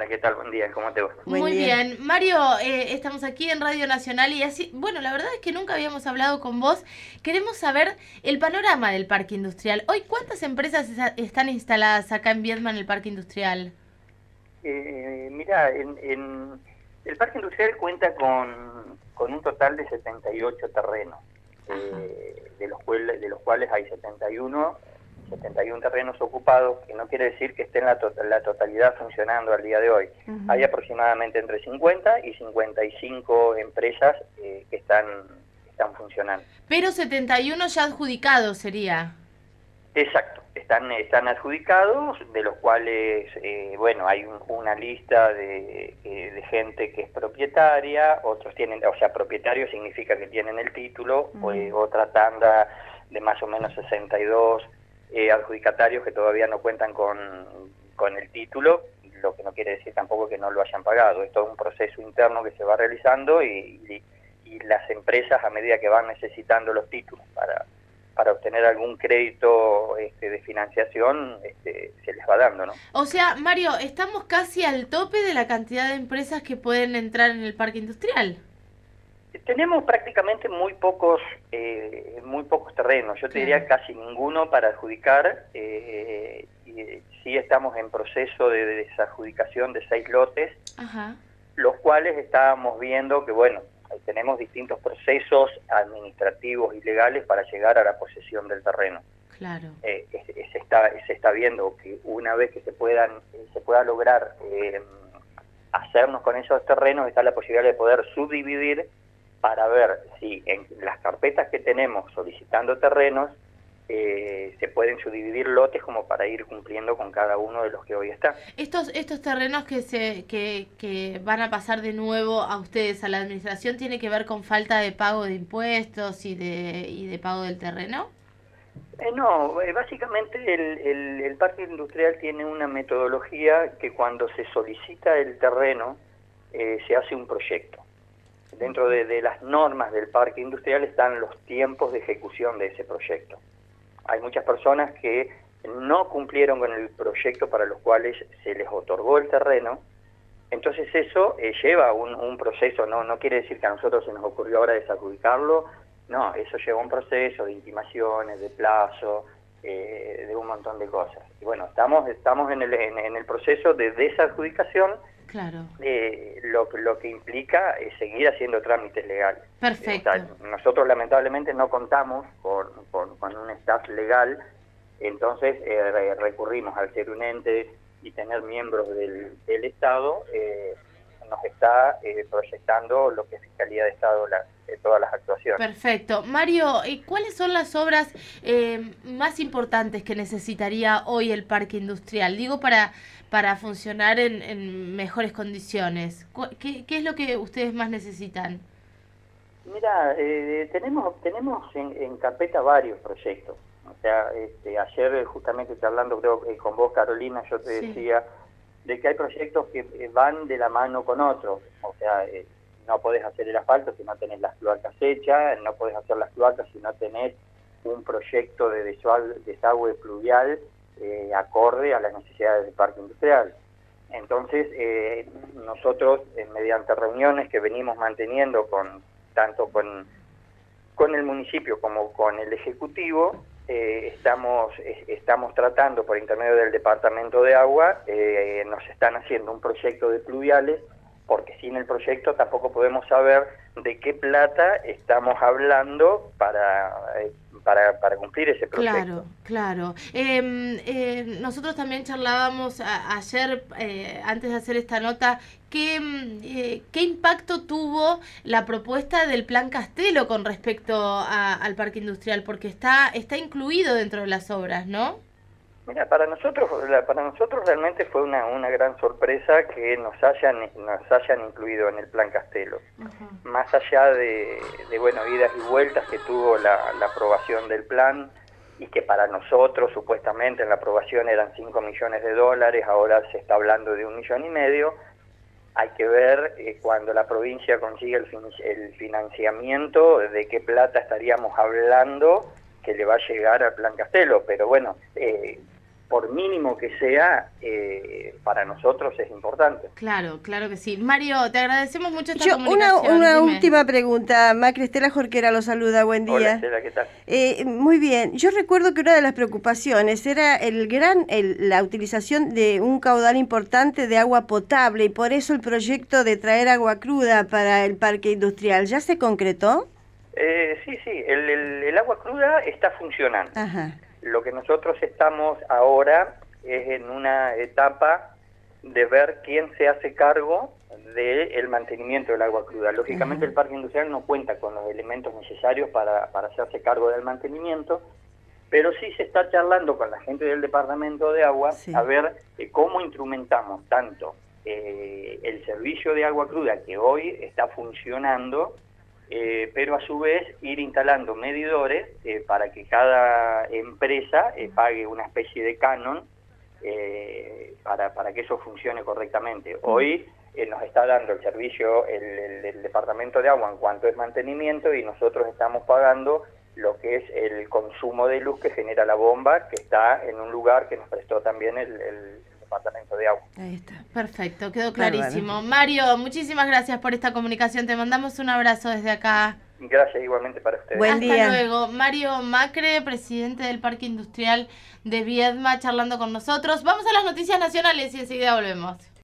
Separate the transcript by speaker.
Speaker 1: Hola, ¿qué tal? Buen día, ¿cómo te va?
Speaker 2: Buen
Speaker 3: Muy
Speaker 2: día.
Speaker 3: bien. Mario, estamos aquí en Radio Nacional y así, bueno, la verdad es que nunca habíamos hablado con vos. Queremos saber el panorama del parque industrial. Hoy, ¿cuántas empresas están instaladas acá en Viedma en el parque industrial?
Speaker 1: Mira, el Parque Industrial cuenta con un total de 78 terrenos,
Speaker 3: Ajá.
Speaker 1: de los cuales hay 71 terrenos ocupados, que no quiere decir que estén la totalidad funcionando al día de hoy. Hay
Speaker 3: Ujú.
Speaker 1: aproximadamente entre 50 y 55 empresas que están funcionando.
Speaker 3: Pero 71 ya adjudicados sería.
Speaker 1: Exacto, están adjudicados, de los cuales, bueno, hay una lista de gente que es propietaria, otros tienen, o sea, propietario significa que tienen el título, otra tanda de más o menos 62 adjudicatarios que todavía no cuentan con el título, lo que no quiere decir tampoco que no lo hayan pagado. Es todo un proceso interno que se va realizando y las empresas, a medida que van necesitando los títulos para obtener algún crédito de financiación, se les va dando, ¿no?
Speaker 3: O sea, Mario, estamos casi al tope de la cantidad de empresas que pueden entrar en el parque industrial.
Speaker 1: Tenemos prácticamente muy pocos terrenos, yo te
Speaker 3: Claro.
Speaker 1: diría casi ninguno para adjudicar, y sí estamos en proceso de desadjudicación de 6 lotes,
Speaker 3: Ajá.
Speaker 1: los cuales estábamos viendo que, bueno, tenemos distintos procesos administrativos y legales para llegar a la posesión del terreno.
Speaker 3: Claro.
Speaker 1: Se está viendo que una vez que se pueda lograr hacernos con esos terrenos, está la posibilidad de poder subdividir para ver si en las carpetas que tenemos solicitando terrenos se pueden subdividir lotes como para ir cumpliendo con cada uno de los que hoy están.
Speaker 3: Estos terrenos que van a pasar de nuevo a ustedes, a la administración, ¿tiene que ver con falta de pago de impuestos y de pago del terreno?
Speaker 1: No, básicamente el parque industrial tiene una metodología que cuando se solicita el terreno se hace un proyecto. Dentro de las normas del parque industrial están los tiempos de ejecución de ese proyecto. Hay muchas personas que no cumplieron con el proyecto para los cuales se les otorgó el terreno, entonces eso lleva un proceso, no quiere decir que a nosotros se nos ocurrió ahora desadjudicarlo, no, eso lleva un proceso de intimaciones, de plazo, de un montón de cosas. Y bueno, estamos en el proceso de desadjudicación,
Speaker 3: Claro.
Speaker 1: lo que implica es seguir haciendo trámites legales. O
Speaker 3: Perfecto.
Speaker 1: sea, nosotros lamentablemente no contamos con un staff legal, entonces recurrimos al ser un ente y tener miembros del Estado, nos está proyectando lo que es Fiscalía de Estado, todas las actuaciones.
Speaker 3: Perfecto. Mario, ¿cuáles son las obras más importantes que necesitaría hoy el parque industrial? Digo, para funcionar en mejores condiciones. ¿Qué es lo que ustedes más necesitan?
Speaker 1: Mira, tenemos en carpeta varios proyectos. O sea, ayer justamente hablando creo que con vos, Carolina, yo te
Speaker 3: Sí.
Speaker 1: decía de que hay proyectos que van de la mano con otros. O sea, no podés hacer el asfalto si no tenés las cloacas hechas, no podés hacer las cloacas si no tenés un proyecto de desagüe pluvial acorde a las necesidades del parque industrial. Entonces, nosotros, mediante reuniones que venimos manteniendo tanto con el municipio como con el Ejecutivo, estamos tratando por intermedio del Departamento de Agua, nos están haciendo un proyecto de pluviales, porque sin el proyecto tampoco podemos saber de qué plata estamos hablando para cumplir ese proyecto.
Speaker 3: Claro, claro. Nosotros también charlábamos ayer, antes de hacer esta nota, ¿qué impacto tuvo la propuesta del Plan Castelo con respecto al parque industrial? Porque está incluido dentro de las obras, ¿no?
Speaker 1: Mira, para nosotros realmente fue una gran sorpresa que nos hayan incluido en el Plan Castelo.
Speaker 3: Ajá.
Speaker 1: Más allá bueno, idas y vueltas que tuvo la aprobación del plan, y que para nosotros supuestamente en la aprobación eran 5 millones de dólares, ahora se está hablando de 1,5 millones, hay que ver cuando la provincia consiga el financiamiento de qué plata estaríamos hablando que le va a llegar al Plan Castelo, pero bueno, por mínimo que sea, para nosotros es importante.
Speaker 3: Claro, claro que sí. Mario, te agradecemos mucho esta
Speaker 2: Yo,
Speaker 3: comunicación.
Speaker 2: una
Speaker 3: Dime.
Speaker 2: última pregunta. Macri, Estela Jorquera lo saluda, buen día.
Speaker 1: Hola, Estela, ¿qué tal?
Speaker 2: Muy bien. Yo recuerdo que una de las preocupaciones era la utilización de un caudal importante de agua potable y por eso el proyecto de traer agua cruda para el parque industrial. ¿Ya se concretó?
Speaker 1: Sí, el agua cruda está funcionando.
Speaker 2: Ajá.
Speaker 1: Lo que nosotros estamos ahora es en una etapa de ver quién se hace cargo del mantenimiento del agua cruda. Lógicamente el parque industrial no cuenta con los elementos necesarios para hacerse cargo del mantenimiento, pero sí se está charlando con la gente del Departamento de Agua a ver cómo instrumentamos tanto el servicio de agua cruda que hoy está funcionando, pero a su vez ir instalando medidores para que cada empresa pague una especie de canon para que eso funcione correctamente. Hoy nos está dando el servicio el Departamento de Agua en cuanto es mantenimiento y nosotros estamos pagando lo que es el consumo de luz que genera la bomba, que está en un lugar que nos prestó también el Departamento de Agua.
Speaker 2: Ahí está.
Speaker 3: Perfecto, quedó clarísimo. Mario, muchísimas gracias por esta comunicación. Te mandamos un abrazo desde acá.
Speaker 1: Gracias igualmente para ustedes.
Speaker 2: Buen día.
Speaker 3: Hasta luego. Mario Macre, presidente del Parque Industrial de Viedma, charlando con nosotros. Vamos a las noticias nacionales y enseguida volvemos.